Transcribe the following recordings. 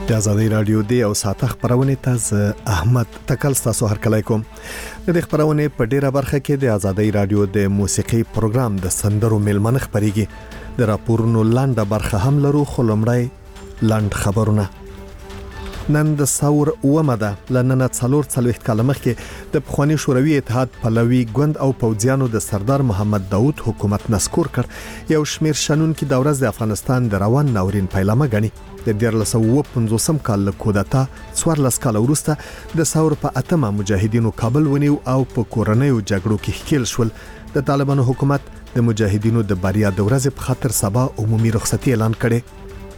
د آزادۍ رادیو دی او ساته خبرونه تاسو احمد تکل تاسو هر کله کوم د خبرونه په ډیره برخه کې د آزادۍ رادیو د موسیقي پروګرام د سندرو ملمن خبريږي د راپورونو لاندې برخه هم لرو خلمړی لاند خبرونه نن د ثور ومده لنن څلور کلمه کې د پخوانی شوروي اتحاد پلوي ګوند او پوځیانو د سردار محمد داوود حکومت نسکور کړ یو شمیر شنن کې د ورځ د افغانستان د روان ناورین پیلامه غني د 1950 کال له کودتا 14 کال وروسته د ثور په اتمه مجاهدینو کابل ونیو او په کورنیو جګړو کې ښکیل شول د طالبانو حکومت د مجاهدینو د بریا د ورځې په خاطر سبا عمومي رخصتي اعلان کړي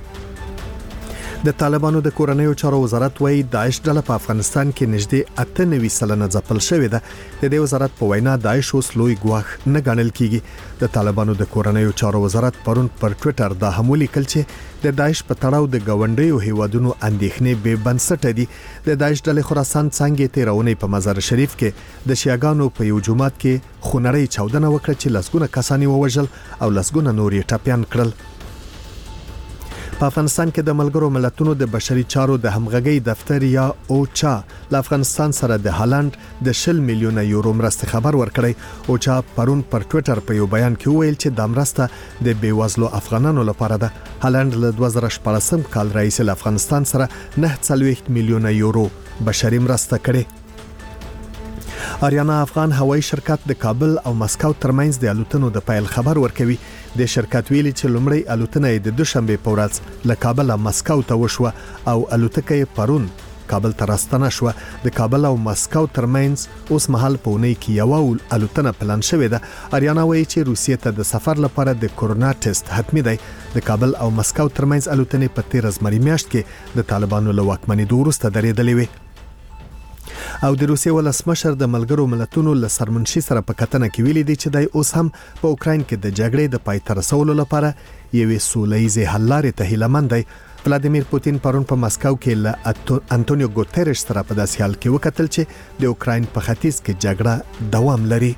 د طالبانو د کورنیو چارو وزارت وایي داعش ډله په افغانستان کې نږدې 98 سلنه ځپل شوې ده د دې وزارت په وینا داعش اوس لوی ګواښ نه ګڼل کیږي د طالبانو د کورنیو چارو وزارت پرون پر ټوئیټر د حمولي کلچې د داعش په تړاو د گاونډیو هیوادونو اندېښنې به بنسټ دي د داعش ډلې خراسان څنګه تیرونې په مزار شریف کې د شیعاګانو په یو جماعت کې خونړی چاودنه وکړه چې لسګونه کسانی ووژل او لسګونه نورې ټاپیان کړل په افغانستان کې د ملګرو ملتونو د بشري چارو د همغږي دفتر یا اوچا ل افغانستان سره د هالند د 10 میلیونه یورو مرسته خبر ورکړی اوچا پرون پر ټوئیټر په یو بیان کې ویل چې د مرسته د بیوزلو افغانانو لپاره ده هالند له 2014 کال رئیس ل افغانستان سره 9 میلیونه یورو بشري مرسته کړي آریانا افغان هوایی شرکت د کابل او مسکو ترمنځ د الوتنو د پیل خبر ورکوي د شرکت ویلي چې لومړی الوتنه د دوشنبه په ورځ له کابل مسکو ته وشوه او الوتکه پرون کابل ته راستنه شو د کابل او مسکو ترمنځ اوس مهال په اونۍ کې یو الوتنه پلان شوې ده آریانا وایي چې روسیې ته د سفر لپاره د کورونا ټیسټ حتمی دی د کابل او مسکو ترمنځ الوتنې په 13 مری میاشت کې د طالبانو له واکمنۍ وروسته درېدلې وي او د روسیې ولسمشر د ملګرو ملتونو له سرمنشي سره په کتنه کې ویلي دی چې د اوس هم په اوکراین کې د جګړې د پای ته رسولو لپاره یوې سولهییزې حل لارې ته هیلهمند دی ولادیمیر پوتین پرون په مسکو کې له انټونیو ګوتریش سره په داسې حال کې وکتل چې د اوکراین په ختیځ کې جګړه دوام لري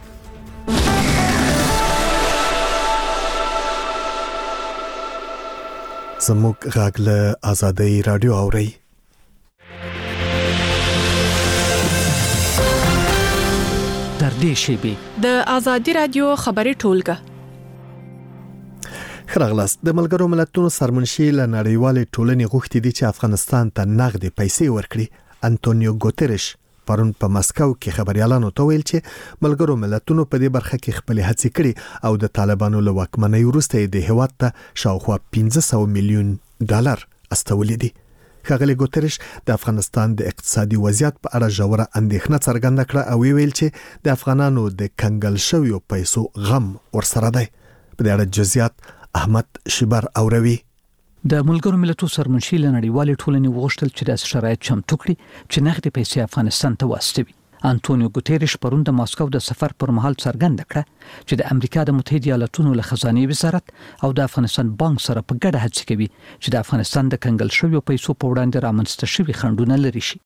زموږ غږ له آزادۍ رادیو اوري در دې شیبه د آزادۍ رادیو خبري ټولګه خراغلاس د ملګرو ملتونو سرمنشي له نړیوالې ټولنې غوښتي دي چې افغانستان ته نغدي پیسې ورکړي انټونیو ګوتریش پرون په مسکو کې خبريالانو ته ویل چې ملګرو ملتونو په دې برخه کې خپل هڅې کړي او د طالبانو له واکمنۍ وروسته د هیواد ته شاوخوا 500 میلیون ډالر استولې دي ښاغلی ګوتریش د افغانستان د اقتصادي وضعیت په اړه ژوره اندېښنه څرګنده کړه او ویل چې د افغانانو د کنګل شویو پیسو غم ورسره دی په دې اړه جزئیات احمد شبر اوروي د ملګرو ملتونو سرمنشي له نړیوالې ټولنې وغوښتل چې د شرایط چمتو کړي چې نغدي پیسې افغانستان ته واستوي انټونیو ګوتریش پرون د ماسکو د سفر پر مهال څرګنده کړه چې د امریکا د متحده ایالاتونو له خزانه وزارت او د افغانستان بانک سره په ګډه هڅه کوي چې د افغانستان د کنګل شویو پیسو په وړاندې رامنځته شوی خنډونه لري شي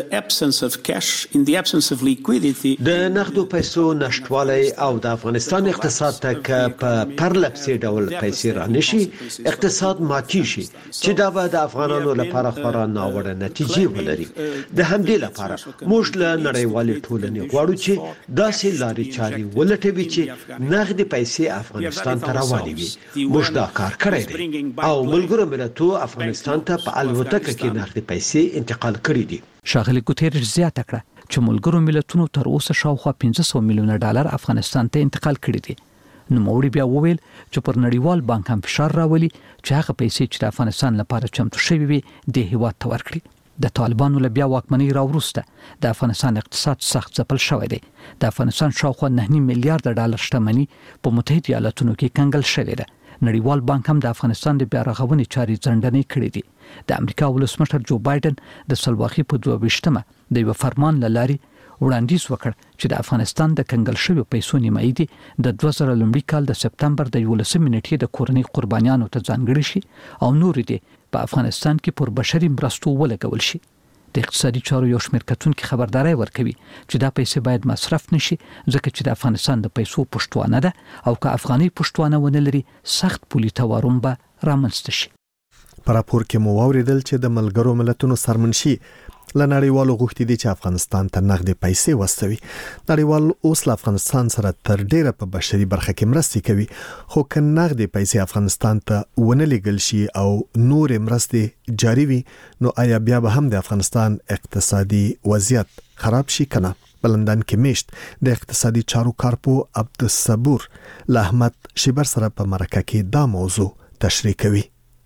د نقدو پیسو نشټوالی او د افغانستان اقتصاد ته په پرلپسې ډول پیسې رانشي اقتصاد ماتي شي چې دا به د افغانانو لپاره خورا ناوړه نتیجې ولري د همدې لپاره موږ له نړیوالې ټولنې غواړو چې داسې لارې چارې ولټوي چې نغدي پیسې افغانستان ته راوړي وي موږ دا کار کړی دی او ملګرو ملتونو افغانستان ته په الوتکه کې نغدي پیسې انتقال کړي دي ښاغلی ګوتریش زیاته کړه چې ملګرو ملتونو تر اوسه شاوخوا 500 میلیونه ډالر افغانستان ته انتقال کړي دي نو موري بیا وویل چې پر نړیوال بانک هم فشار راولي چې هغه پیسې چې د افغانستان لپاره چمتو شوي وي د هیواد ته ورکړي د طالبانو له بیا واکمنۍ راوروسته د افغانستان اقتصاد سخت ځپل شوی دی د افغانستان شاوخوا 9 میلیارډ ډالر شتمنۍ په متحده ایالاتونو کې کنګل شوې ده نړیوال بانک هم د افغانستان د بیا رغونې چارې ځنډنې کړې دي د امریکا ولسمشر جو بایدن د سلواخي په 22مه د یو فرمان لاري وړاندیز وکړ چې د افغانستان د کنګل شویو پیسو نیمایي دي د 2000 لومړي کال د سپتمبر د 11 نیټې د کورنۍ قربانیانو ته ځانګړي شي او نور دي په افغانستان کې پر بشري مرستو ولګول شي د اقتصادي چارو یو شمېر کتونکو خبرداري ورکوي چې دا پیسې باید مصرف نشي ځکه چې د افغانستان د پیسو پښتوانه ده او که افغاني پښتوانه ونه لري سخت پولي تورم به رامنځته شي په راپور کې مو واوریدل چې د ملګرو ملتونو سرمنشي لنړیوالو غوښتي دي چې افغانستان ته نغدي پیسې واستوي. نړیوال اوس له افغانستان سره تر ډیره په بشري برخه کې مرستې کوي، خو که نغدي پیسې افغانستان ته ونه لېږل شي او نور مرستې جاري وي، نو آیا بیا به هم د افغانستان اقتصادي وضعیت خراب شي کنه؟ بلندن کې میشت د اقتصادي چارو کارپو عبدالصبور له احمد شیبر سره په مرکه کې دا موضوع تشریح کوي.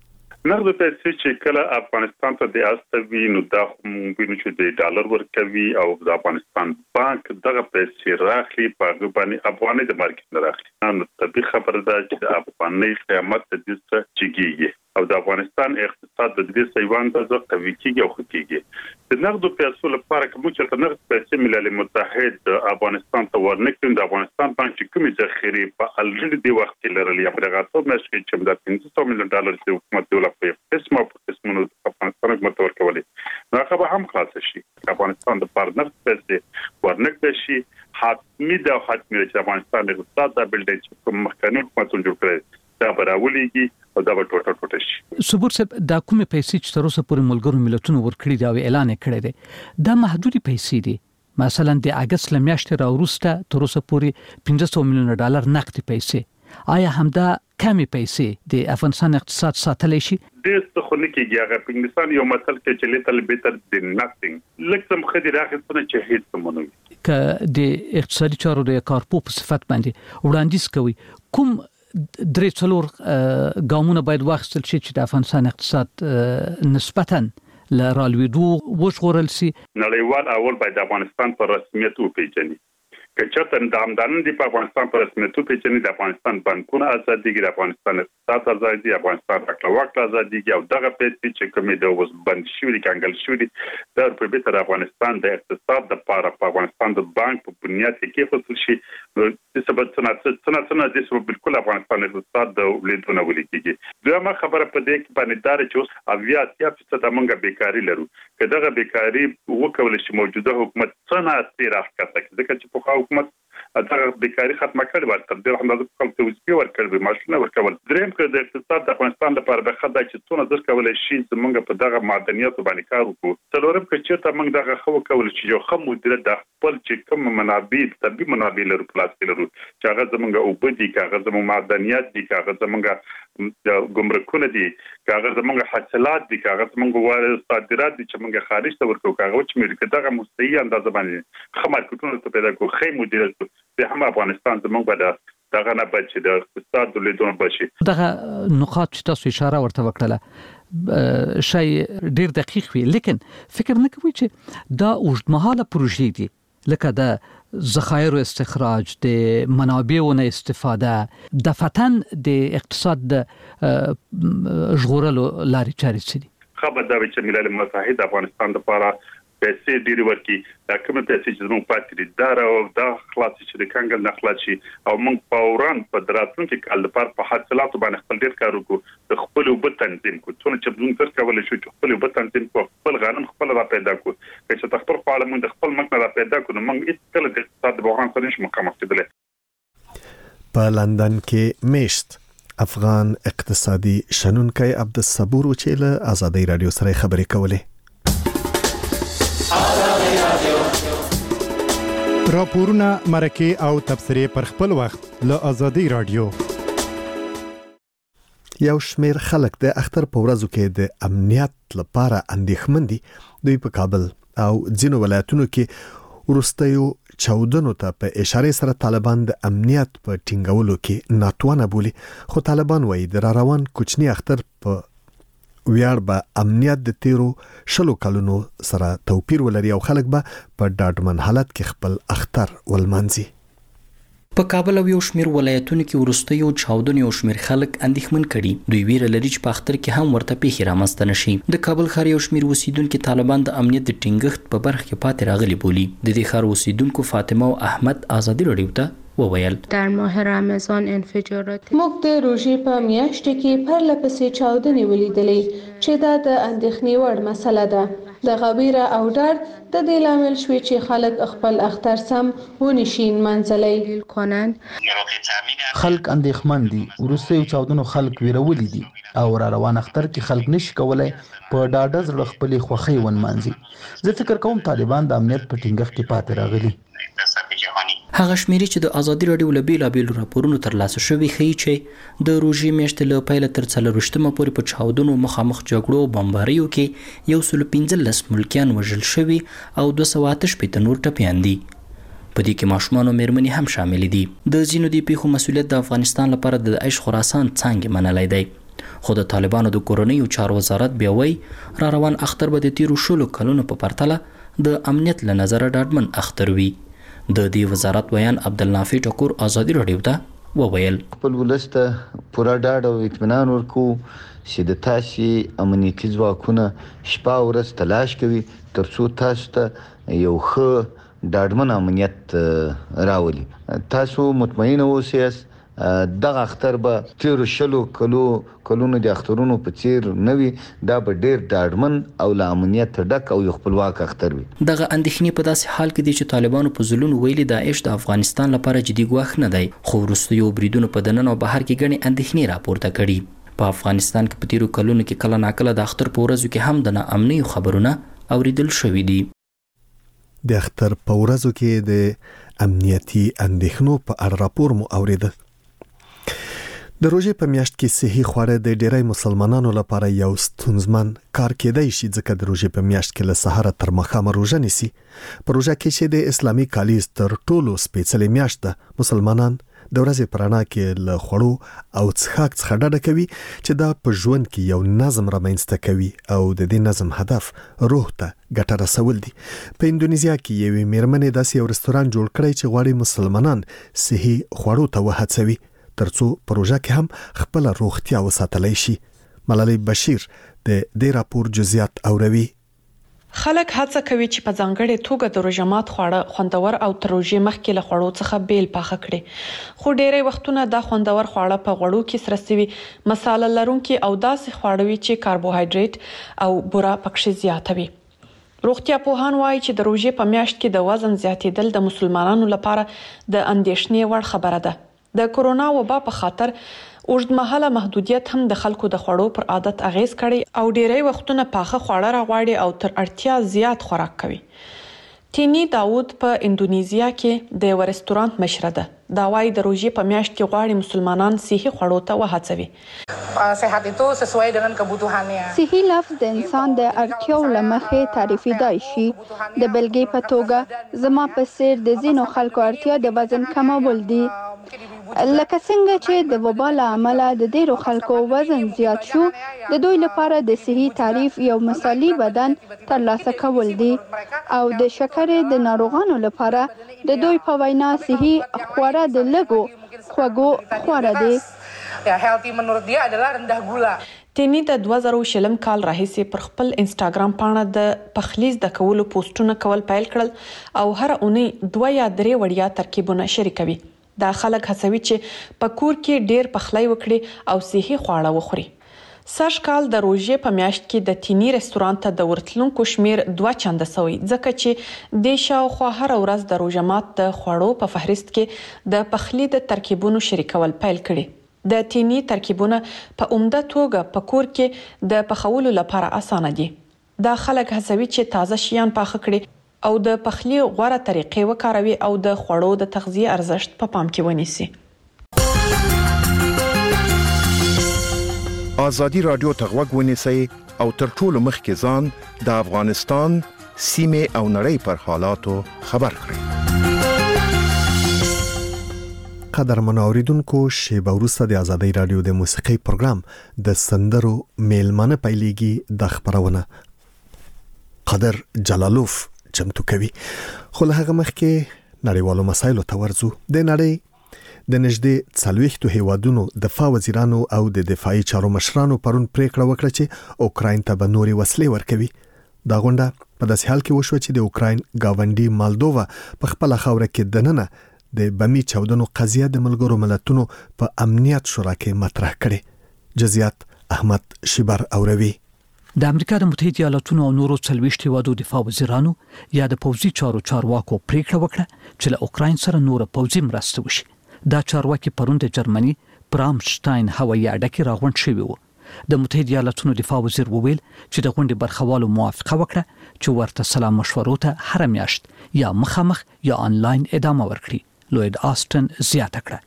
نغد پیسې چې کله افغانستان ته د استوي نو دا وینو چې د ډالر ورکوي او د افغانستان بانک دغه پیسې راخلي په باندې افغاني د مارکیټ نه راخلي. نو طبي خبره ده چې د افغاني قیمت د دې چګيږي او د افغانستان اقتصاد د دې سیوان ته قوي کیږي او خکېږي. د نغد پیسو لپاره کوم چې نغد پیسې ملل متحد افغانستان ته ورنکړي، د افغانستان بانک چې کومې ذخیره په الریډي د وخت کې لرلې یا په دغه څو میاشتې چې د 500 میلیون ډالر چې حکومت دولت په قسمه افغانستان حکومت ورکولي، نو هغه هم خلاص شي. افغانستان د پارتنر پیسې ورنکړي شي، حتمی د افغانستان اقتصاد د بلډ چې کوم مخکنی حکومتونه جوړ کړي دا براولېږي او دا به ټوټه شي. صبور صاحب دا کومه پیسې چې تر اوسه پورې ملګرو ملتونو ورکړي دا اعلان کړی دی دا محدودي پیسې دي. مثلا د اگست لمیاشتې راوروسته تر اوسه پورې 500 میلیون ډالر نقدي پیسې، آیا همدا کمی پیسې د افغانستان اقتصاد ساتلی شي؟ د څخه کېږي هغه په انګلیسي یو مثال کې چې لیتل بیټر د نثینګ لکه مخدي راغستنه چې هیڅ مونږ ک د اقتصادي چارو د کارپو په صفت باندې وړاندیز کوي کوم درې څلور ګامونه باید واخیستل شي چې د افغانستان اقتصاد نسبتاً لرالویدو وژغورل شي. نړیوال اول باید افغانستان پر رسمیت وپیژني. که چېرته د همدارن دی په افغانستان پر رسمیت وپیژني، د افغانستان بانکونه آزاد دي، د افغانستان اقتصاد آزاد دي، افغانستان راکړه آزاد دي او دغه پیسې چې کومې د اوس بند شوي کانګل شوي دا په بیت افغانستان د اقتصاد لپاره په افغانستان د بانک په بنیاد کې فصل شي. نو د سبب څنګه د سبب بالکل افغانستان اقتصاد د ولیدونه ولګيږي. دویمه خبره په دې کې باندې دار چې اوس 80% موږ بیکاری لرو. که دغه بیکاری وکول شي موجوده حکومت څنګه تیر راکړه ځکه چې په حکومت دغه بیکاری ختمه کړي ورته د اندازې خپل توزیع ورکړي ماشونه ورکول. دریم کې د اقتصاد د افغانستان لپاره به خدای چې څونه ځکه کولای شي زمونږ په دغه معدنیات باندې کار وکړو. څلورم کې چې موږ دغه خو کول شي یو خم مدیریت د خپل چې کوم منابع طبي منابع لرو پلاستیک لرو چې هغه زمونږ او بدی کاغذ زمونږ معدنیات دي کاغذ زمونږ ګمرکونه دي کاغذ زمونږ حاصلات دي کاغذ زمونږ صادرات دي چې موږ خارج ته ورکو کاغذ چې موږ دغه مستقیم اندازه باندې خمارکټونه ته پیدا کوو خې مدیریت به هم افغانستان زموږ په دغه نه بچي د اقتصاد د لیدون بچي. دغه نقاط چې تاسو اشاره ورته وکړه شی ډیر دقیق وي، لیکن فکر نه کوي چې دا اوږدمهاله پروژې دي لکه د ذخایر استخراج، د منابعو نه استفاده، د فتن د اقتصاد د ژغورلو لارې چارې څه دي؟ خبر دا چې ملل متحد افغانستان لپاره پیسې ډېری ورکي دا کوم پیسې چې موږ پاتې دي دا او دا خلاص چې د کانګل نه خلاص شي او موږ فوران په دراتونکو کال لپاره په حاصلاتو باندې خپل ډېر کار وکړو، د خپل وبد تنظیم کو څونه چې موږ تر کولای شو چې خپل وبد تنظیم کو، خپل غنم خپل را پیدا کو، چې خپل خپل موږ د خپل مکنه را پیدا کو نو موږ هیڅ کله د اقتصاد بحران سره نشو مخامخ کېدلی. په لندن کې میشت افغان اقتصادي شنونکی عبدالصبور چې له آزادۍ رادیو سره خبرې کولې. راپورونه مرکه او تبصره پر خپل وخت له آزادۍ رادیو. یو شمیر خلک د اختر په ورځو کې د امنیت لپاره اندېښمن دي. دوی په کابل او ځینو ولایتونو کې ورستیو چاودنو ته په اشاره سره طالبان د امنیت په ټینګولو کې ناتوانه بولي، خو طالبان وایي د روان کوچنی اختر په ویار به امنیت د تیرو 10 کلونو سره توپیر ولري او خلک به په ډاډمن حالت کې خپل اختر ولمانځي. په کابل او یو شمیر ولایتونو کې ورستیو چاودنې او شمیر خلک اندېښمن کړي. دوی ویره لري چې په اختر کې هم ورته پیښې رامنځته نشي. د کابل ښار یو شمیر اوسیدونکو طالبان د امنیت د ټینګښت په برخه کې پاتې راغلي بولي. د دې ښار اوسیدونکو فاطمه او احمد آزادۍ رادیو ته وویل در ماه رمضان انفجارات موږ د روژې په میاشت کې پرله پسې چاودنې ولیدلې چې دا د اندېښنې وړ مسله ده. د غبیره او ډار د دې لامل شوی چې خلک خپل اختر سم ونشین منځلي کنن. خلک اندېښمن دي. وروستیو چاودنو خلک ویرولي دي او را روان اختر کې خلک نشي کولای په ډاډه زړه خپلې خوښۍ ونمانځي. زه فکر کوم طالبان د امنیت په ټینګښت کې پاتې راغلي. هغه شمیرې چې د ازادي راډیو له بیلابېلو راپورونو ترلاسه شوي ښیي چې د روژې میاشتې له پیله تر 24مه پورې په چاودنو مخامخ جګړو او بمباریو کې 115 ملکیان وژل شوي او 288 نور ټپیان دي. په دې کې ماشومان او مېرمنې هم شامل دي. د ځینو دې پیښو مسؤلیت د افغانستان لپاره د عیش خراسان څانګې منلی دی، خو د طالبانو د کورنیو چارو وزارت بیا وایي را روان اختر به د تیرو 16 کلونو په پرتله د امنیت له نظره ډاډمن اختر وي. د دې وزارت بیان عبدالنافع ټکور ازادي راډیو ته وویل خپل ولس ته پوره ډاډ او اطمینان ورکو چې د تاسې امنیتي ځواکونه شپه او ورځ تلاش کوي ترڅو تاسو ته یو ښه ډاډمن امنیت راولي. تاسو مطمئن اوسئ دغه اختر به تیرو 16 کلونو د اخترونو په څیر نه وي. دا به ډیر ډاډمن او له امنیت ډک او یو خپلواک اختر وي. دغه اندېښنې په داسې حال کې دي چې طالبانو په ځلونو ویلي داعش د افغانستان لپاره جدي ګواښ نه دی، خو وروستیو بریدونو په دننه او بهر کې ګڼې اندېښنې راپورته کړي. په افغانستان کې په تیرو کلونو کې کله ناکله د اختر په ورځو کې هم د ناامنیو خبرونه اوریدل شوي دي. د اختر په ورځو کې د امنیتي اندېښنو په اړه راپور مو اوریده. د روژې په میاشت کې صحي خواړه د ډیری مسلمانانو لپاره یو ستونزمن کار کېدای شي، ځکه د روژې په میاشت کې له سهاره تر ماښامه روژه نیسي. په روژه کې چې د اسلامي کالیز تر ټولو سپېڅلې میاشت ده، مسلمانان د ورځې په رڼا کې له خوړو او څښاک څخه ډډه کوي چې دا په ژوند کې یو نظم رامنځته کوي او د دې نظم هدف روح ته ګټه رسول دي. په اندونیزیا کې یوې میرمنې داسې یو رستوران جوړ کړی چې غواړي مسلمانان صحي خوړو ته وهڅوي ترڅو پروژه کې هم خپل روغتیا وساتلی شي. ملالۍ بشیر د دې راپور جزئیات اوروي. خلک هڅه کوي چې په ځانګړې توګه د روژه مات خواړه خوندور او تر روژې مخکې له خوړو څخه بیل پاخه کړي، خو ډېری وختونه دا خوندور خواړه په غوړو کې سره سوي مساله لرونکي او داسې خواړه وي چې کاربوهایډریټ او بوره پکې زیاته وي. روغتیا پوهان وایي چې د روژې په میاشت کې د وزن زیاتېدل د مسلمانانو لپاره د اندېښنې وړ خبره ده. د کورونا وبا په خاطر اوږدمهاله محدودیت هم د خلکو د خوړو پر عادت اغیز کړي او ډیری وختونه پاخه خواړه راغواړي او تر اړتیا زیات خوراک کوي. تینی داود په اندونیزیا کې د یو رستورانت مشره ده. دا وايي د روژې په میاشت کې غواړي مسلمانان صحي خوړو ته وهڅوي. صحي لفظ د انسان د اړتیاو له مخې تعریفېدای شي. د بلګې په توګه زما په څیر د ځینو خلکو اړتیا د وزن کمول دي. لکه څنګه چې د وبا له امله د ډېرو خلکو وزن زیات شو، د دوی لپاره د صحي تعریف یو مثالي بدن ترلاسه کول دي او د شکرې د ناروغانو لپاره د دوی په وینا صحي خواړه د لږو خوږو خواړه دي. تینی د 2020 کال راهیسې پر خپل انسټاګرام پاڼه د پخلی زده کولو پوسټونه کول پیل کړل او هر اونۍ 2 یا 3 وړیا ترکیبونه شریکوي. دا خلک هڅوي چې په کور کې ډیر پخلی وکړي او صحي خواړه وخوري. سږ کال د روژې په میاشت کې د تینی رستورانت ته د ورتلونکو شمیر 2 چنده سوی، ځکه چې د شاوخوا هر ورځ د روژه مات د خوړو په فهرست کې د پخلی د ترکیبونو شریکول پیل کړي. د تینی ترکیبونه په عمده توګه په کور کې د پخولو لپاره اسانه دي. دا خلک هڅوي چې تازه شیان پاخه کړي او د پخلی غوره طریقې وکاروي او د خوړو د تغذیه ارزښت په پام کې ونیسي. ازادي رادیو ته غوږ ونیسئ او تر ټولو مخکې ځان د افغانستان سیمه او نړۍ پر حالاتو خبر کړئ. قدرمن اوریدونکو، شیبه وروسته د ازادي رادیو د موسیقي پروګرام د سندرو میلمانه پیلېږي. د خبرونه قدر جلالوف چمتو کوي. خو له هغه مخکې نړیوالو مسایلو ته ورځو. د نړۍ د نږدې 40 هیوادونو دفاع وزیرانو او د دفاعي چارو مشرانو پرون پریکړه وکړه چې اوکراین ته به نوري وسلې ورکوي. دا غونډه په داسې حال کې وشوه چې د اوکراین گاونډي مالدووا په خپل خاوره کې دننه د بمی چاودنو قضیه د ملګرو ملتونو په امنیت شورا کې مطرح کړي. جزئیات احمد شیبر اوروي. د امریکا د متحده ایالاتونو او نورو 23 هیوادو دفاع وزیرانو یا د پوځي چارواکو پریکړه وکړه چې له اوکراین سره نور پوځي مرسته وشي. دا چارواکي پرون د جرمني برامشتاین هوایي اډه کې راغونډ شوي وو. د متحده ایالاتونو دفاع وزیر وویل چې د غونډې برخوالو موافقه وکړه چې ورته سلام مشورو ته هر میاشت یا مخامخ یا آنلاین ادامه ورکړي. لوید آستن زیاته کړه.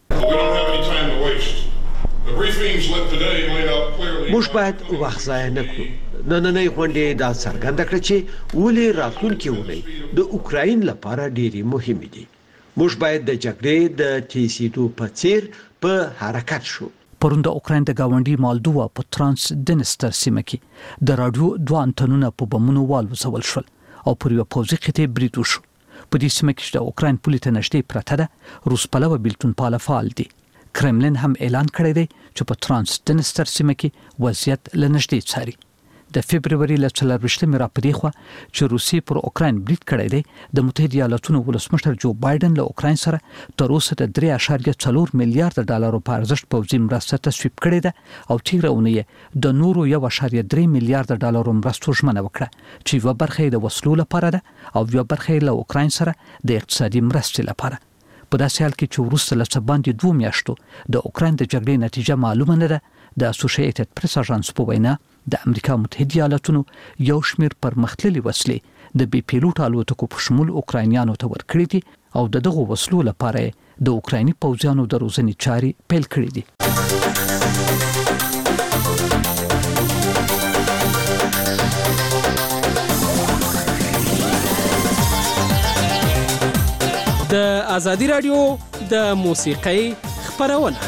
موږ باید وخت ضایع نه کړو. نننۍ غونډې دا څرګنده کړه چې ولې راتلونکي اونۍ د اوکراین لپاره ډېری مهمه دي. موږ باید د جګړې د تیزیدو په څیر په حرکت شو. پرون د اوکراین د گاونډي مالدووا په ترانس دنستر سیمه کې د رادیو 2 انټنونه په بمونو والوځول شول او پر یو پوځي قطعه برید وشو. په دې سیمه کې د اوکراین پولیس نشټې پرته ده روس پلوه بیلتون پاله فعال دي. کرملین هم اعلان کړی دی چې په ترانس دنستر سیمه کې وضعیت لنشټې څاري. د فبرवरी ل 24 را پدې خو چې روسي پر اوکراین برید کړی دی. د متحده ایالاتونو ولسمشر جو بایدن له اوکراین سره تر اوسه د 3.4 میلیارډ ډالرو په ارزښت پوځي مرسته تصویب کړې ده او تیرونه د نورو 1.3 میلیارډ ډالرو مرستو ژمنه وکړه چې یو برخه د وسلو لپاره ده او یو برخه له اوکراین سره د اقتصادي مرستې لپاره. په داسې حال کې چې وروسته له څه باندې 2 میاشتو د اوکراین د جګړې نتیجه معلومه نه ده. د اسوسییټډ پریس اژانس په وینا د امریکا متحده ایالاتونو یو شمیر پرمختللي وسلې د بي پیلوټ الوتکو په شمول اوکراینیانو ته ورکړي دي او دغه وسلو لپاره د اوکرایني پوځیانو د روزنې چاري پیل کړې دي. د ازادي رادیو د موسیقۍ خبرونه.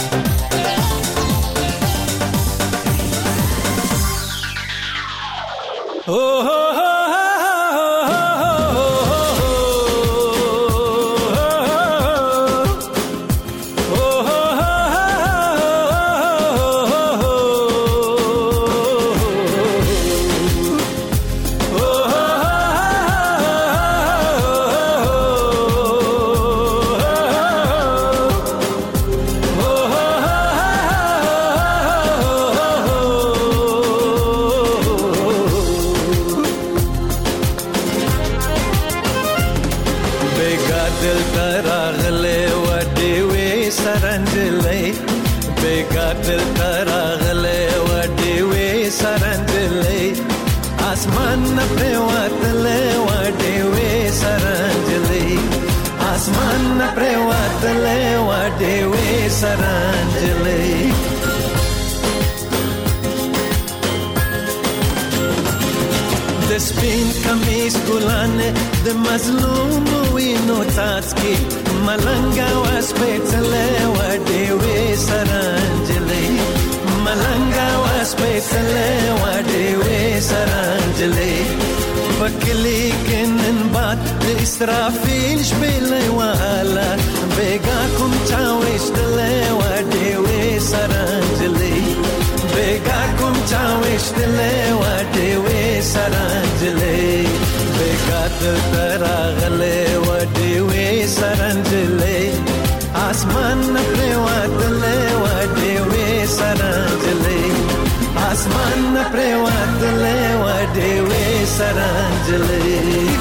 د سپین کمیس ګلانه د مظلوم وینو تاسکي ملنګا واسپېڅلې وډې وې سرانجلې ملنګا واسپېڅلې وډې وې سرانجلې پکلی کنن باد د اسرافیل شپلې والا بیگا کوم چا وشتلې وډې وې سرانجلې بیگا کوم چا وشتلې وډې وې سرانجلې بیگا تراغلې وډې وې سرانجلې اسمان پر واتلې وډې وې سرانجلې اسمان پر واتلې وډې وې سرانجلې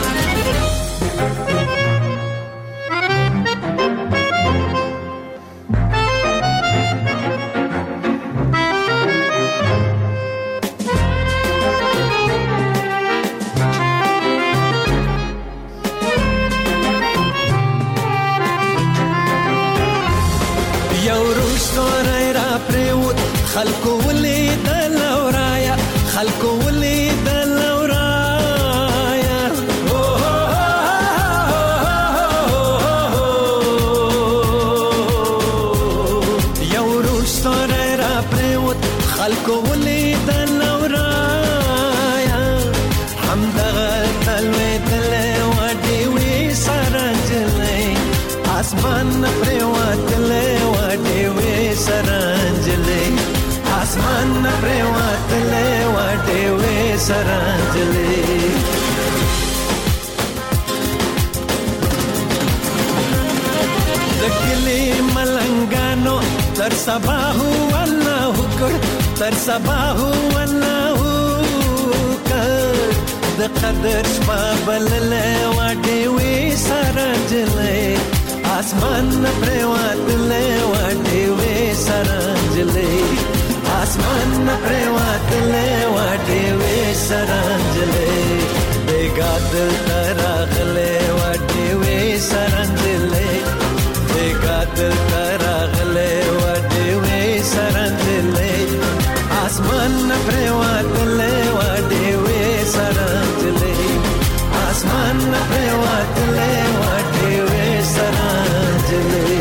خلکو ولید لورایا خلکو ولید لورایا یو روشتوره را پریوت خلکو ولید لورایا همدغه تلوی دلی وډی وی سرانجلی اسمان پریوت دلی وډی وی سرانجلی اسمان پریواتلې وډې وې سرانجلې دکلي ملنګانو تر صباح والله کړ تر صباح والله د قدر شپه بللې وډې وې سرنجلې اسمان پرېوتلې وډې وې سرنجلې اسمان پرېوتلې وډې وې سرنجلې بیګادل تراغلې وډې وې سرنجلې بیګادل تراغلې وډې وې سرنجلې اسمان پرېوتلې وډې وې سرنجلې اسمان پرېوتلې وډې وې سرنجلې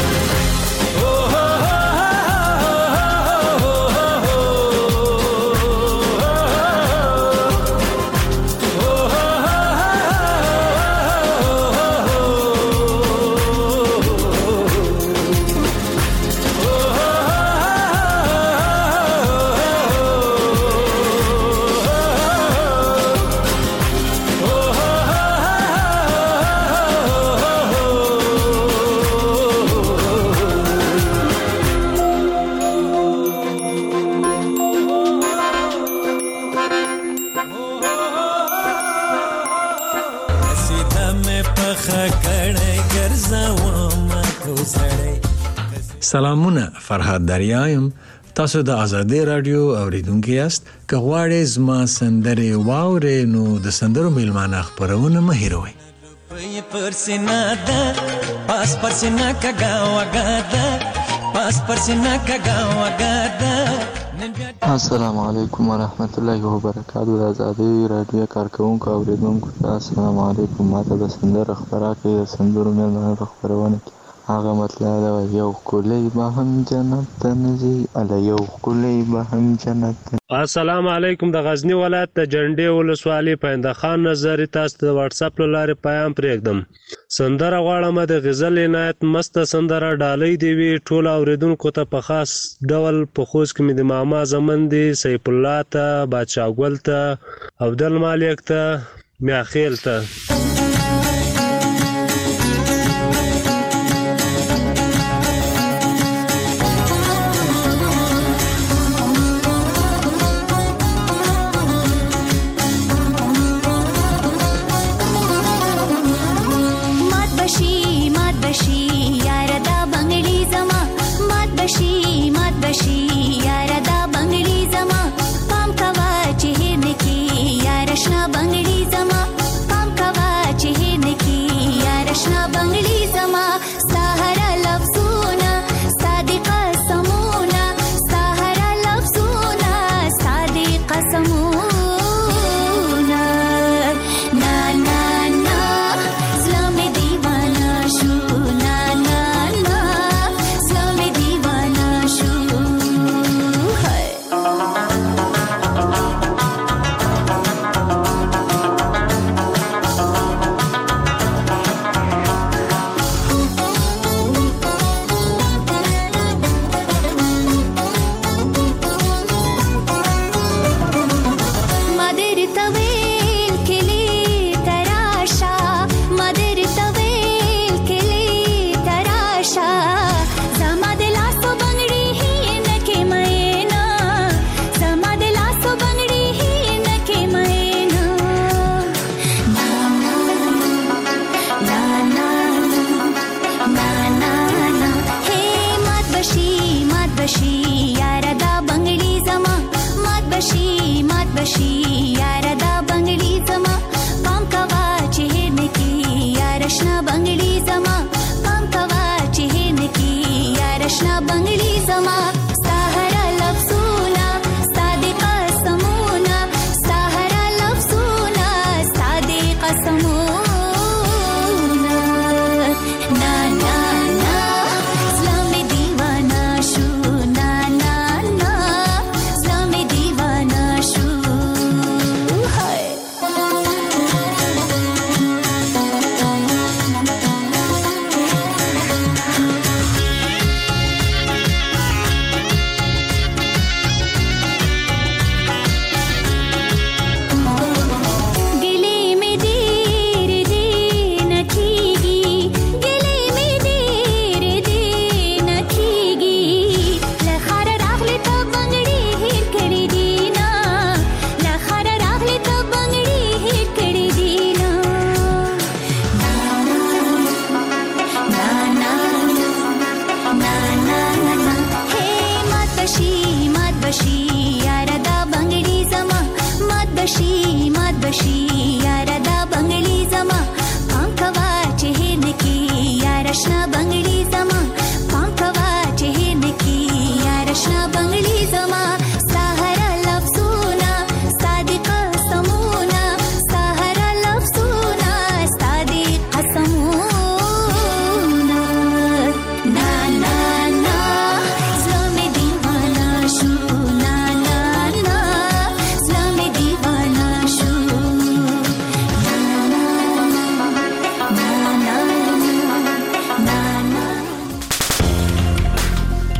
سلامونه، فرهاد دریایم. تاسو د آزادۍ رادیو اوریدونکو یاست. که غواړئ زما سندرې واورئ نو د سندرو میلمانه خپرونه مه هېروئ. پرسینا ده پاس پرسینا کګا وګاده پاس پرسینا کګا وګاده. السلام علیکم ورحمت الله وبرکاته. د آزادۍ رادیو کارکونکو اوریدونکو السلام علیکم. ماته د سندرو خبره کوي، د سندرو میلمانه خبرونه کوي. هغه مطلب دا یو کلی به هم جنت ته نزي اله یو کلی به هم جنت. السلام علیکم. د غزنی ولایت د جنډې ولسوالۍ پاینده خان نظر تاسو د واتس اپ لارې پیغام پرېږدم. سندره غواړم د غزل عنایت مست سندره ډالۍ دی وی ټول اوریدونکو ته په خاص ډول په خوش کې د ماما زمن دی سیف الله ته بادشاہ ګل ته عبدل مالک ته میاخیل ته.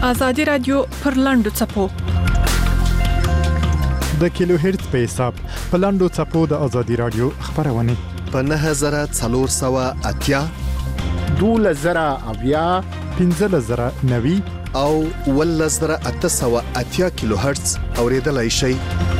ازادي رادیو پر لاندو چپو د کیلو هرتز په حساب په لاندو چپو د ازادي رادیو خبرونه په 9480 12090 15090 او 11880 کیلو هرتز اوریدلای شئ.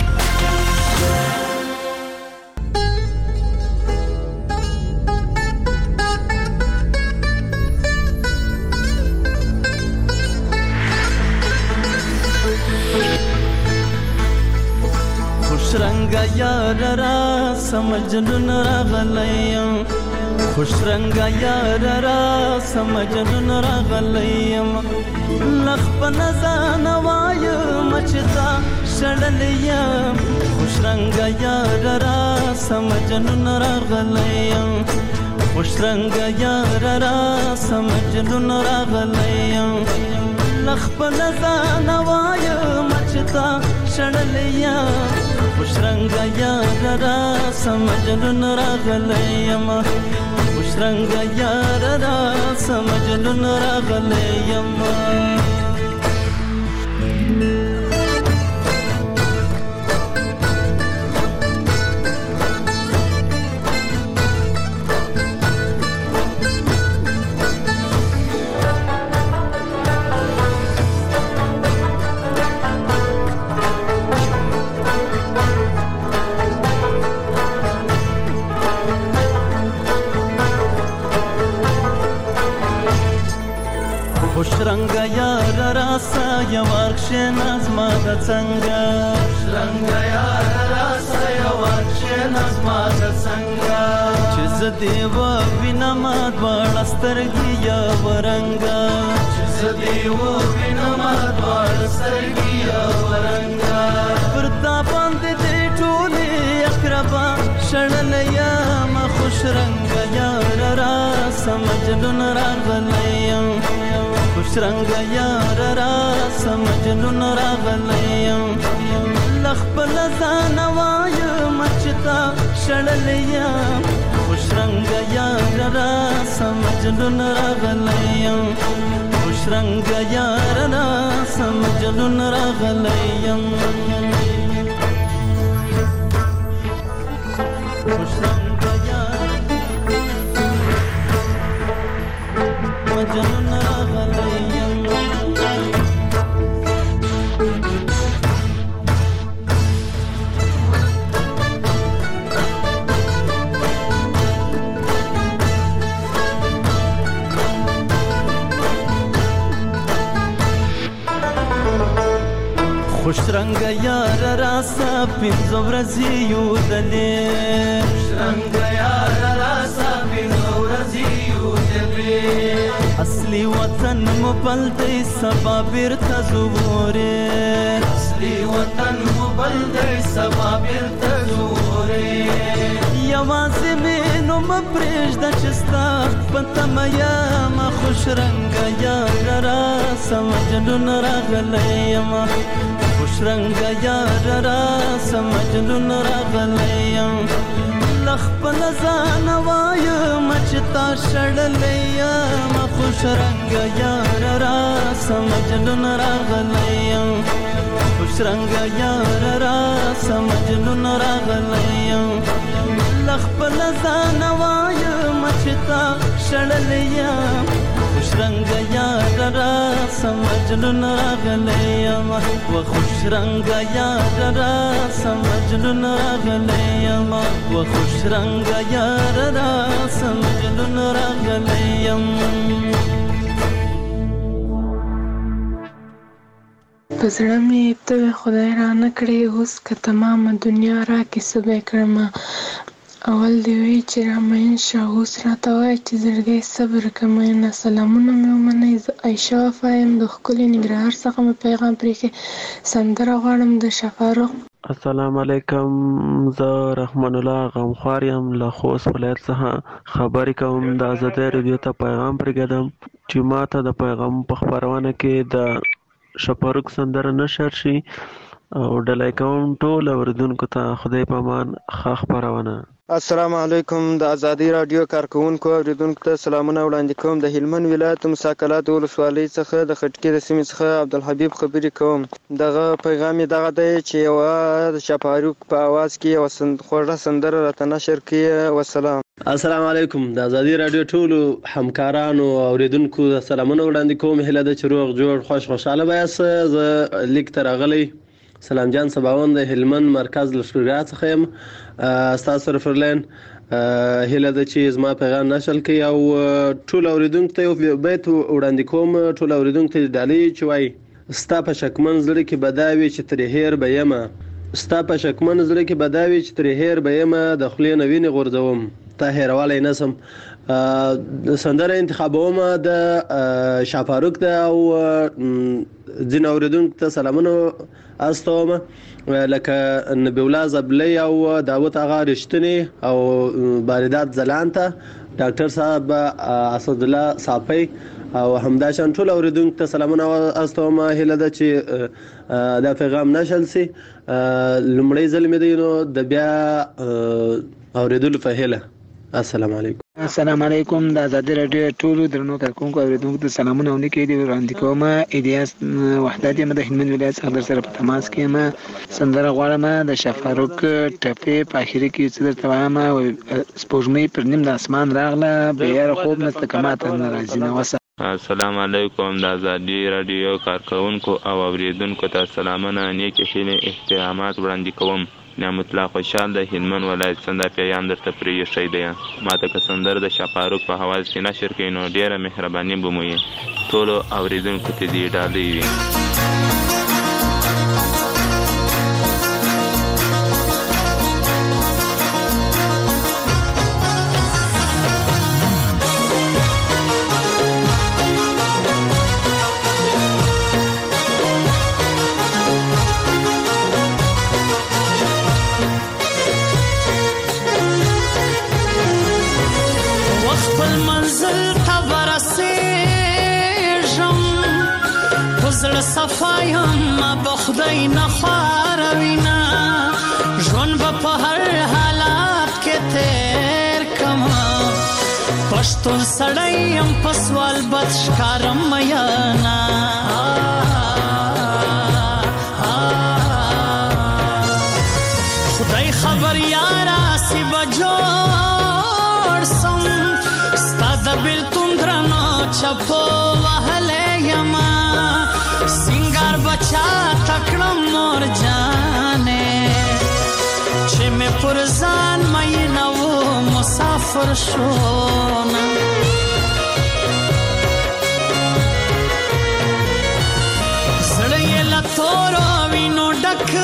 خوشرنگا یار را سمجنون راغلیم خوش رنگا یار را سمجنون راغلیم لخ پنزان وای مچتا شړلیم خوش رنگا یار را سمجنون راغلیم خوش رنگا یار را سمجنون راغلیم لخ پنزان وای مچتا شړلیم خوش رنگا یار را سمجنون راغلیم خوش رنگا یار را سمجنون راغلیم خوش رنگا یار راسا یا ورکشن از ما د څنګه خوش رنگا یار راسا یا ورکشن از ما د څنګه چې زدي و وینم دوړسترګي یا ورنګا چې زدي و وینم دوړسترګي یا ورنګا پرتا باندې دې ټولې اقربا شړلیا ما خوش رنگا یار راسا مجنون راغلیم خوش رنگا یار را سمجنون راغلیم لخ پلزان وای مچتا شړلیم خوش رنگا یار را سمجنون راغلیم خوش رنگا یار را سمجنون راغلیم خوش رنگا یار مجنون خوش رنگا یار راسا پینځو ورځې یو دلې خوش رنگا یار راسا پینځو ورځې یو دلې اصلي وطن مو بل دی سبا بیرته زوره اصلي وطن مو بل دی سبا بیرته زوره یوازې مې نو مپرېږده چې ستا په تمه یم خوش رنگا یار راسا مجنون راغلیم خوش رنگا یار را سمجنون راغلیم لخ پلزان وای مچتا شړلیم خوش رنگا یار را سمجنون راغلیم خوش رنگا یار را سمجنون راغلیم لخ پلزان وای مچتا شړلیم خوش رنگا یار را سمجنون راغلیم و خوش رنگا یار را سمجنون راغلیم و خوش رنگا یار را سمجنون راغلیم پزړه مې ته خدای را نکړې اوس که تمامه دنیا را کې سبې کړم اول دی وی چې را مین شاوس را ته وای چې زړګي صبر کومه سلامونه مې ومنئ عائشہ وفایم د خپل نګرهار څخه مې پیغام پرې سندره غواړم د شفاروق. السلام علیکم، زه رحمان الله غمخوار یم له خوست ولایت څخه خبرې کوم. د ازادۍ رادیو ته پیغام پرېږدم چې ما ته د پیغام په خپرونه کې د شفاروق سندره نشر شي او ډلای کوم ټول اوریدونکو ته خدای په امان ښه خپرونه. السلام علیکم. د ازادي رادیو کارکونکو اوریدونکو ته سلامونه وړاندې کوم. د هلمند ولایت مساکلات ولسوالۍ څخه د خټکي د سیمې څخه عبدالحبیب خبرې کوم. دغه پیغام دغه دی چې یو د شفاروق په आवाज کې یو خوږه سندره راته نشر کړي. والسلام. السلام علیکم. د ازادي رادیو ټولو همکارانو او اوریدونکو سلامونه وړاندې کوم. هله د چروغ جوړ خوشاله باسه. زه لیک تر غلي سلام جان سباوند د هلمند مرکز لشکرګاه څخه یم. ستاسو سره فرلین هله د چې زما پیغام نشل کوي او ټول اوریدونکو ته یو بیت وړاندې کوم. ټول اوریدونکو ته ډالۍ چې وای ستا په شکمن زړه کې بداوي چې ترې هیر به یمه، ستا په شکمن زړه کې بداوي چې ترې هیر به یمه، د خولې نه وینې غورځوم تا هیروالی نسم. سندره انتخابوم د شفاروق ده او ځینې اوریدونکو ته سلامونه استوم لکه نبی الله زبلی او داوود آغا رښتینی او باردات زلانته، ډاکټر صاحب اسد الله صافی او همداشان ټول اوریدونکو ته سلامونه استوم. هله ده چې دا پیغام نشل سي لومړی ځل مې دی نو د بیا اوریدلو په هله. السلام علیکم. السلام علیکم. د ازادي رادیو ټولو درنو کارکونکو اوریدونکو ته سلامونه ونکړي دي وړاندې کوم. الیاس وحدت یم د هلمند ولایت څخه در سره په تماس کې یم. سندره غواړم د شفاروق ټپې په اخر کې څه درته وایم. سپوږمۍ پر نیم د اسمان راغله بیا خوب نسته کماته ناراضي نه وسه. السلام علیکم. د ازادي رادیو کارکونکو او اوریدونکو ته سلامونه نیک هیلې احترامات وړاندې کوم. نعمت الله خوشحال د هلمند ولایت څخه پیغام درته پرې شي دی. ماته که سندره د شفاروق په حواله کې نشر کړي نو ډیره مهرباني به مو وي. ټولو اوریدونکو ته دې ډالۍ وي. صفایم بخدای نخواروینا ژوند په هر حالات کې تیر کما پښتون سړیم په سوال بد ښکارم میانا خدای خبر یارا سی بجوړ سم ستاد بلتون درنو چپو وهله یما سنگار بچا تکړم مور جانې چې مې پرزان مې نو مسافر شون زړې لا تورو وینو ډک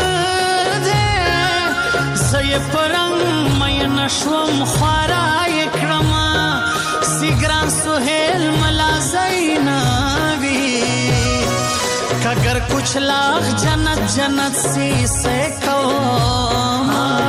دې زې پرنګ مې نشوم خورای کړم سیګران سهیل ملا زینبی اگر کچھ لاکھ جنت جنت سی سے کہو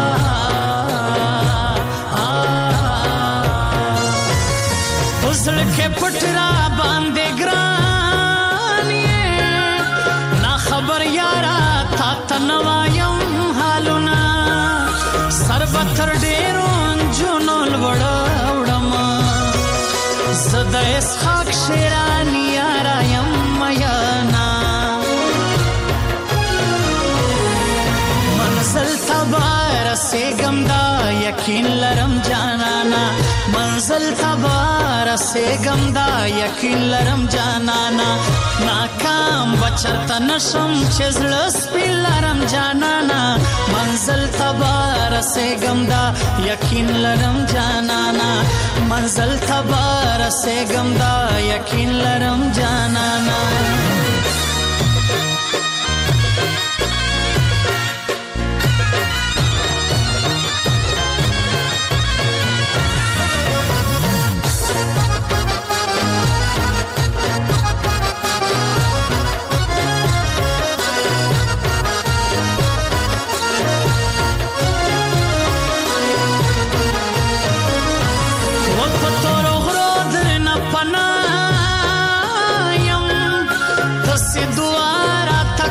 حسن کے پٹرا باندے گرانی نا خبر یارا تا تنوایم حالونا سربتر ڈیرون جنول وڑاوڑم زد اسحاق شیرانی یارایم میانا منزل تبار سے گمدا یقین لرم جانانا منزل تبار سے گمدا یقین لرم جانانا ناکام بچرتا نشم چزلس پی لرم جانانا منزل تبار سے گمدا یقین لرم جانانا منزل تبار سے گمدا یقین لرم جانانا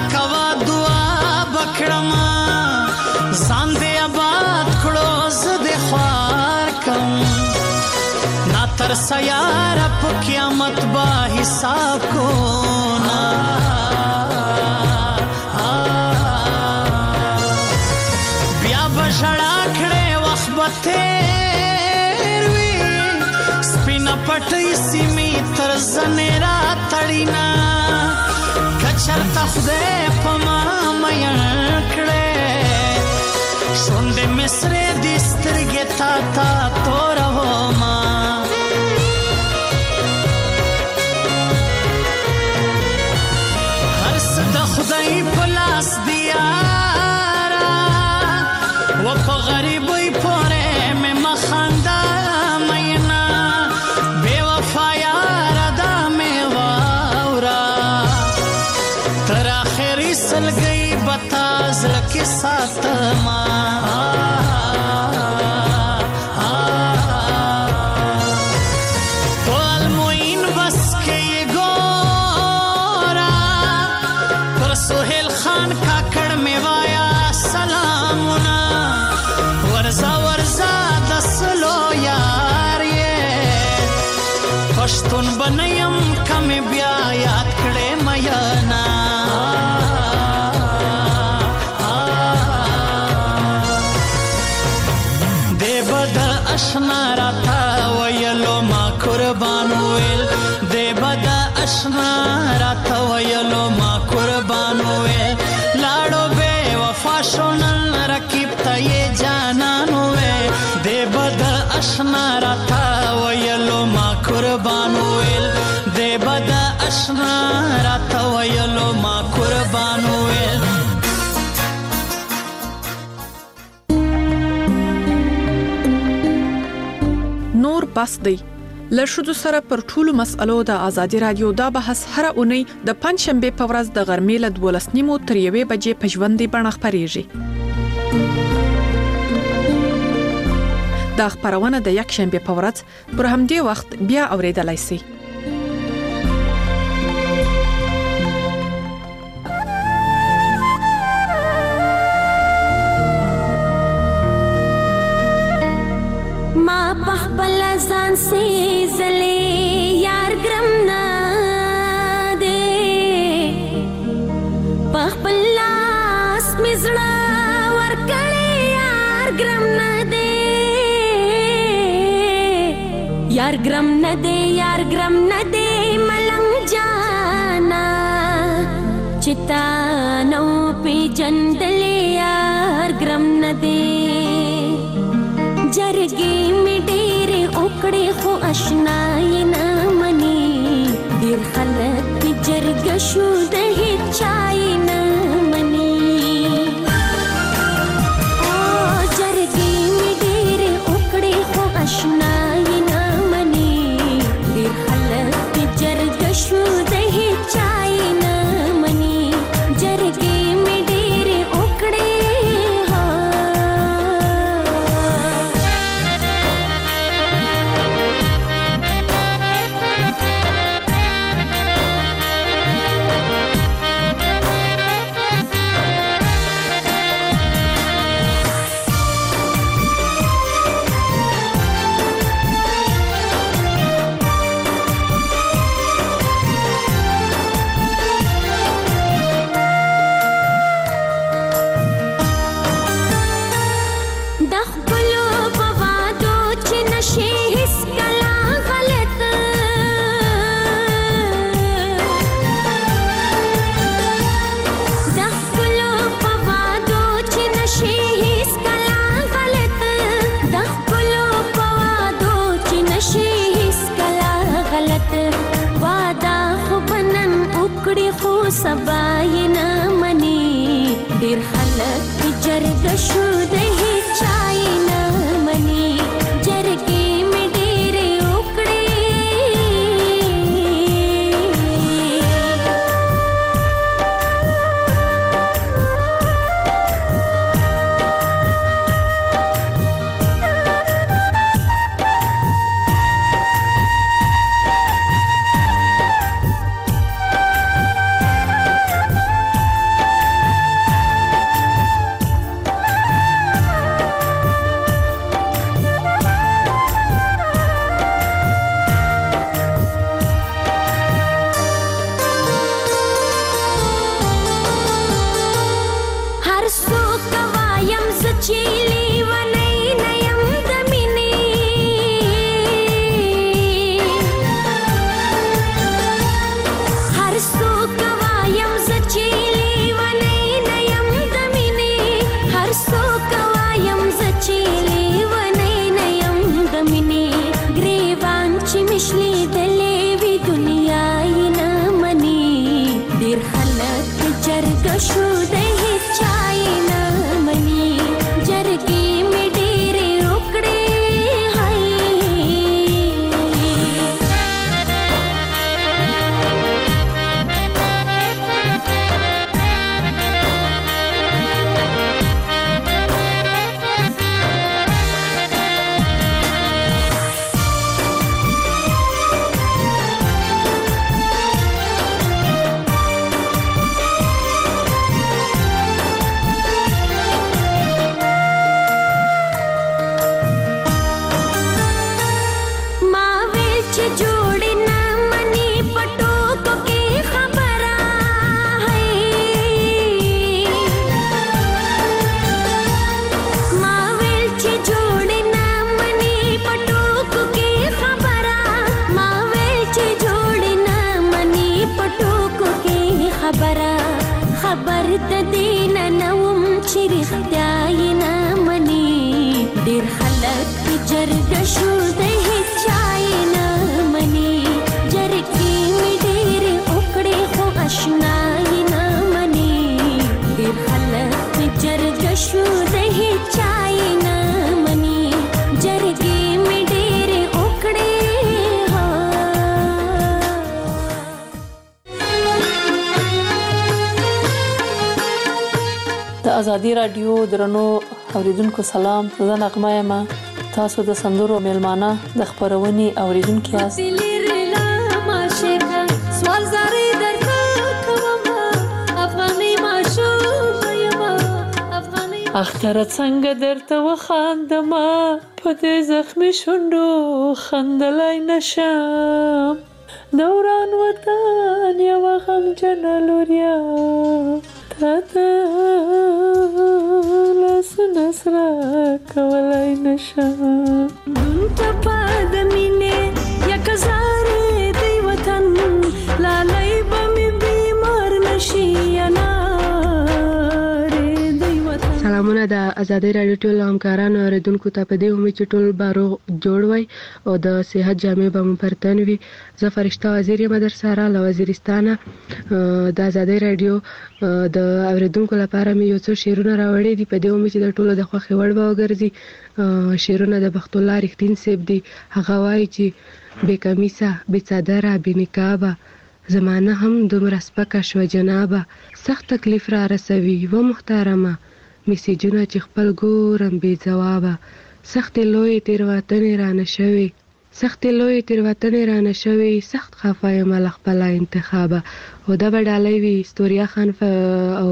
ځان دې آباد کړو زه خوار کم نا تر سیار په قیامت با حساب کو نا بیا بشړا کړه وخت بتیر وی سپینا پټي سیمې تر زنیرا تړینا کچرتا خدای په ما مې کړه شونډې مصرې د سترګې تا تور و ما هر څه د خدای په لاس دی یارا و په غریبۍ پورې مې مخانده مینا بې وفا یاره دا مې واوره تر آخري سلګۍ به تا زړه کې ساتما پښتون بنیم کم بیا یاد کړې میانا دې بد اشنا راته ویلو ما قربان ویل دې بد اشنا راته ویلو ما قربان ویل لاړو بے وفا شونن رکیب ته یې جانان ویل دې بد اشنا راته ویلو ما قربان ویل دې بد اشنا راته ویلو ما قربان ویل نور بس دی لشدو سره پر ټولو مسألو د ازادي رادیو دا بحث هر اونۍ د پنځشنبه په ورځ د غرمې له 12:30 تر 1 بجې په ژوندۍ بڼه خپرېږي. دا خبرونه د یک شنبه په ورځ پر همدې وخت بیا اوریدلای شئ. ما بخبل ځان سي زلي یار ګرم نه دي بخبل لاس مزړه ور کړي یار ګرم نه دي یار ګرم نه دي یار ګرم نه دي ملنګ جانا چتا نو پی جندل یار ګرم نه دي جرګي می ډېر اوکړې خو آشنای نه مني ډېر خلک په جرګ شو د هچای نه مني او جرګي می ډېر اوکړې خو آشنای نه مني ډېر خلک په جرګ شو د هچای نه مني جرګي می ډېر اوکړې سبای نه مني ډېر خلک جرګ شو د هچای نه مني جرګې می ډېر وکړې خبر د دین نوم چې رښتیا یې نه مني ډېر خلک جرګه شو د هیڅ چا یې نه مني جرګې مې ډېرې وکړې خو اشنا یې نه مني ډېر خلک جرګه شو د هیڅ چا یې نه مني جرګې مې ډېرې وکړې د ازادي رادیو درنو اوریدونکو سلام، زه نغمه یم. تاسو د سندرو میلمانه د خبرونې اوریدونکو یاست. سوال زاري درته کوم افغاني ماشوم یم افغاني اختر څنګه درته وخاندم په دې زخمي شونډو خندلای نشم دوران وطن یو غم جنلوریا تاته لسنسرا کولای نشم دونته پاد مینه یک زاره دی وطن لالای بمی بیمار نشی سلامونه د ازادي رادیو ټول همکارانو اوریدونکو ته په دې امید چې ټول بارو جوړ وي او د صحت جامع به مو پرتن وي. زه فرشته وزیر یم در سره له وزیرستانه. د ازادي رادیو د اوریدونکو لپاره مې یو څو شعرونه راوړي دي په دې امید چې د ټولو د خوښې وړ به وګرځي. شعرونه د بخت الله رښتین صاحب دي. هغه وایي چې بې کمیسه بې څادره بې نقابه زمانه هم دومره سپکه شوه جنابه سخت تکلیف را رسوي و محترمه میسیجونه چې خپل ګورم بې ځوابه سختې لویې تېروتنې رانه شوې سخت خفه یم له خپله انتخابه. او دا به ډالۍ وي ستوریا خان او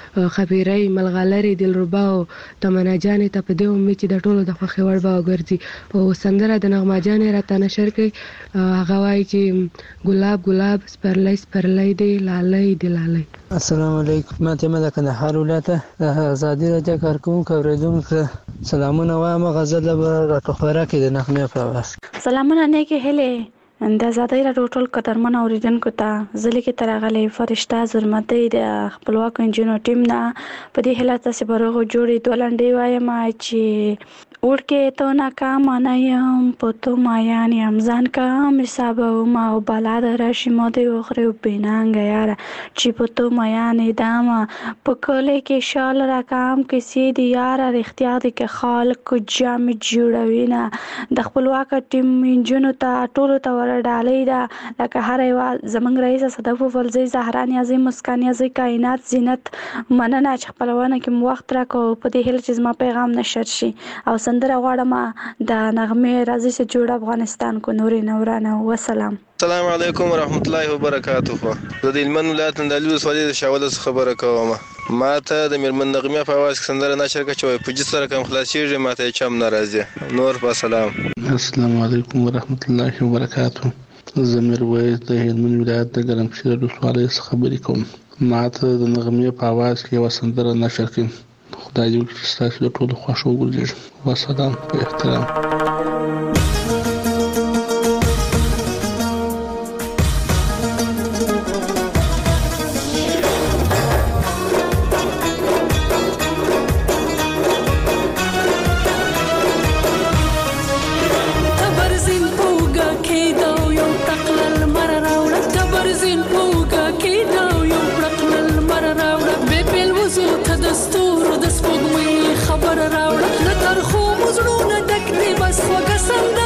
خبیرۍ ملغلرې دلربا او تمنا جانې ته په دې امید چې د ټولو د خوښې وړ به وګرځي. او سندره د نغمه جانې راته نشر کوي. هغه وایي چې ګلاب ګلاب سپرلی سپرلی دی لالۍ دی لالۍ. السلام علیکم. ما ته د کندهار ولایت د ازادي رادیو کارکونکو اوریدونکو سلامونه وایم. غزل به راټوخوره کې د نغمې په اواز. سلامونه نیکې هیلې د ازادي رادیو ټول قدرمن اوریدونکو ته زلي کې ترغلې فرشته زرمتې د خپلواک انجینو ټیم نه په دې حالت سره برغو جوړې دولنډې وایم چې ورکه تو ناکام نه یم په تو مایان یم ځان کام حساب ما او بلاد راشي مو دی اخره بینانګ یار چې په تو مایان دام په کله کې شال را کام کې سي دی یار اختیار دي کې خالق کو جام جوړوي نه د خپلواک ټیم انجینو ته ټول ته ورډالې دا لکه هر یو زمنګ رئیس صدف ولزي زهران یازي مسکان یازي کائنات زینت مننه چې خپلونه کې وخت راکو په دې هل چې ما پیغام نشر شي او سندره غواړم د نغمه راځي چې جوړ افغانستان کو نوري نورانه وسلام. السلام علیکم ورحمت الله وبرکاته. زه د هلمند ولایت اندالو ولسوالۍ د شاوله څخه خبره کوم. ما ته د میرمن نغمه په اواز کې سندره نشر کړه چې په جس سره کوم خلاصيږي ما ته چم ناراضي نور په سلام. السلام علیکم ورحمت الله وبرکاته. زه میرویس د هلمند ولایت د ګرمسیر ولسوالۍ څخه خبرې کوم. ما ته د نغمه په اواز کې یو سندره نشر کړه. خدای دې وکړي ستاسو د ټولو خوښ وګرځي. وسلام په احترام. خبر راوړه د ترخو مزړونه ډک دی بس وګسم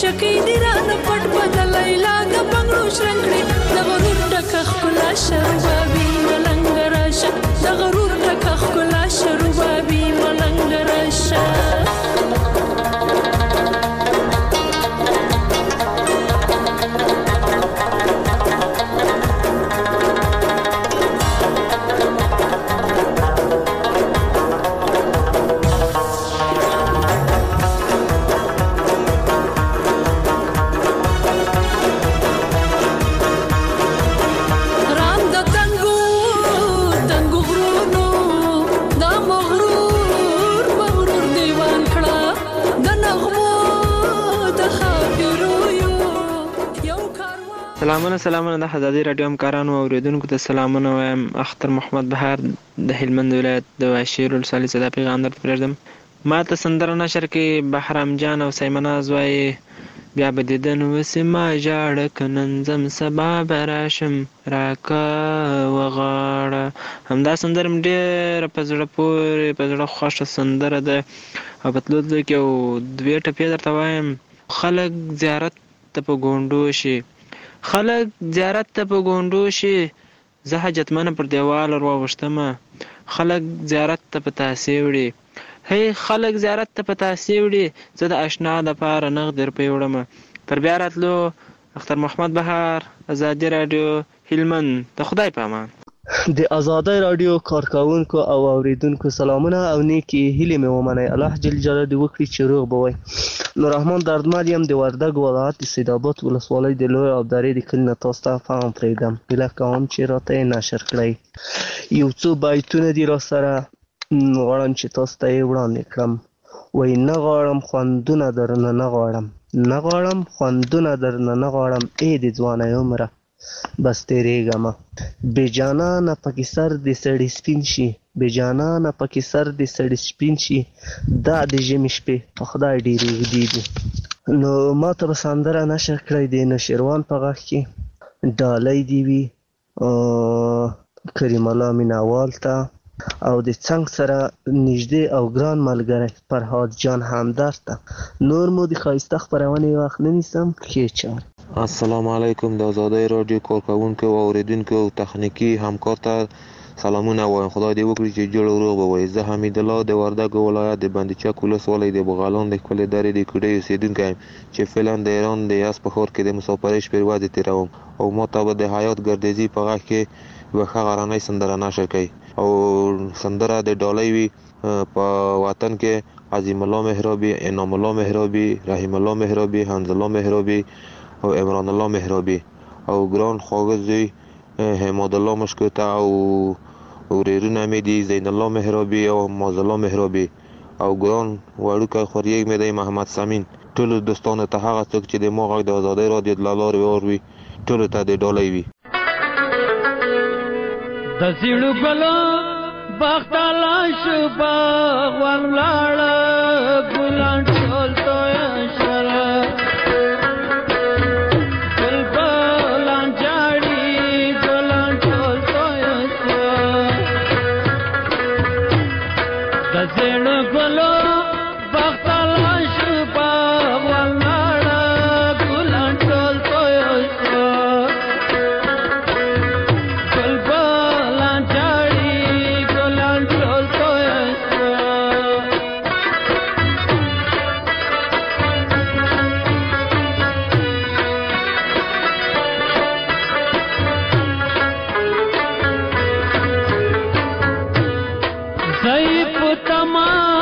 ټکی دی رانه پټ بدلای لا د بنگړو شرنګړي د غرور ټکه خلا شربابي ملنګ راشه د غرور ټکه خلا شربابي ملنګ راشه سلامونه د ازادي رادیو همکارانو او اوریدونکو ته سلامونه وایم. اختر محمد بهار د هلمند ولایت د واشیر ولسوالۍ څخه د پیغام درته پرېږدم. ما ته سندره نشر کې بهرام جان او سیمناز وایي بیا به دیدن وسې ما ژاړه که نن ځم سبا به راشم راکه وغاړه. همدا سندره مې ډېره په زړه پورې په زړه خوښه سندره ده او په تلو تلو کې یو دوې ټپې درته وایم. خلک زیارت ته په ګونډو شي خلک زیارت ته په ګونډو شي زه حاجتمنه پر دیوال راوغښتمه خلک زیارت ته په تاسې وړي هی خلک زیارت ته په تاسې وړي زه د اشنا دپاره نغد درپې وړمه. تر بیا راتلو. اختر محمد بهار، ازادي رادیو هلمند. د خدای په امان. د ازادۍ رادیو کارکوونکو او اوریدونکو سلامونه او نیکی هیلې مې ومنئ. الله جل جلاله دې وکړي چې روغ به وئ. نور رحمان دردمل یم د وردګ ولایت د سیدآباد ولسوالۍ د لوی ابدارۍ د کلي نه تاسو ته پیغام پرېږدم. هیله کوم چې راته یې نشر کړئ. یو څو بیتونه دي راسره غواړم چې تاسو ته یې وړاندې کړم. وایي نه غواړم خوندونه درنه نه غواړم نه غواړم خوندونه درنه نه غواړم ای د ځوانۍ عمره بس تیریږمه. بې جانانه پکې سر د سړي سپین شي بې جانانه پکې سر د سړي سپین شي دا د ژمي شپې په خدای ډېرې اوږدې دي. نو ما ته به سندره نشر کړی د نوشیروان په غږ کې ډالۍ دې وي کریم الله مینهوال ته او د څنګ سره نږدې او ګران ملګری فرهاد جان همدرد ته. نور مو د ښایسته خپرونې وخت نه نیسم. ښې چارې. السلام علیکم. د ازادۍ رادیو کارکوونکو او اوریدونکو او تخنیکي همکار ته سلامونه وایم. خدای دې وکړي چې جوړ روغ به وئ. زه حمید الله د وردګ ولایت د بندچک ولسوالۍ د بغالان د ښکلې درې د کوډۍ اوسېدونکی یم چې فعلا د ایران د یزد په ښار کې د مسافرۍ شپې ورځې تېروم او ما ته به د حیات ګردیزي په غږ کې یوه ښه غرنۍ سندره نشر کوي او سندره د ډالۍ وي په وطن کې عظیم الله محرابي، انعام الله محرابي، رحیم الله محرابي، حمز الله محرابي او عمران الله محرابي او ګران خواږه زوی حماد الله مشکوته او ورېرونه مې دي زین الله محرابي او معاذ الله محرابي او ګران وړوکی خوریږ مې دی محمد سمین. ټولو دوستانو ته هغه څوک چې د ما غږ د ازادۍ رادیو له لارې واوري ټولو ته د ډالۍ وي. د زیړو ګلو باغ ته لاړ شو باغ ولاړه ګلان ټول تویه شوله ګلان جاړي ګلان ټول تویه شوه د زیړو ګلو باغ ته لاړ شو باغ ولاړه ګلان ټول تویه شوه ضعیف تمام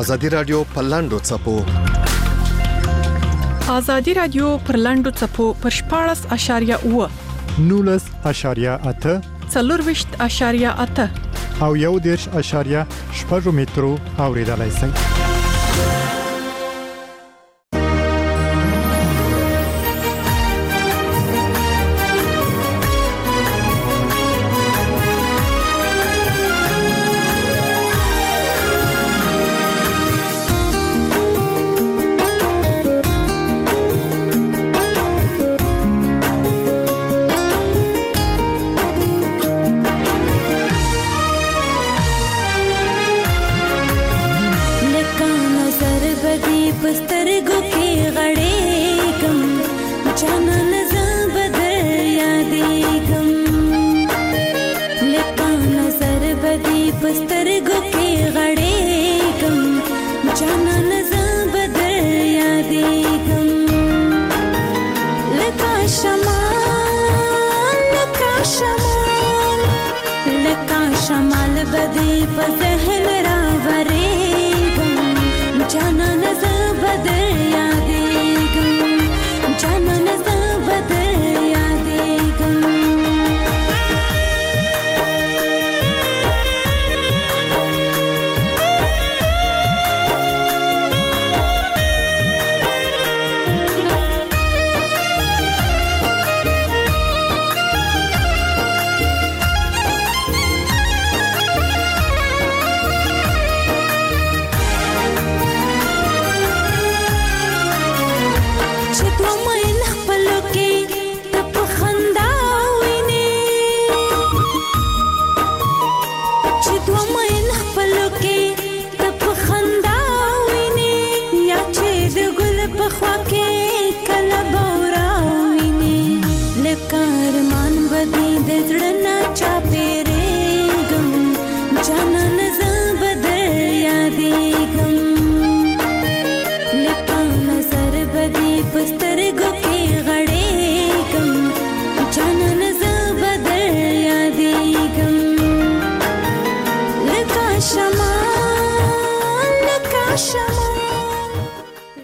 ازادي رادیو په لاندو چپو ازادي رادیو پر لاندو چپو پر 14.8 19.8 24.8 او 1.8 مترو اوریدلای شئ. बस्तर गो के गड़े गम जाना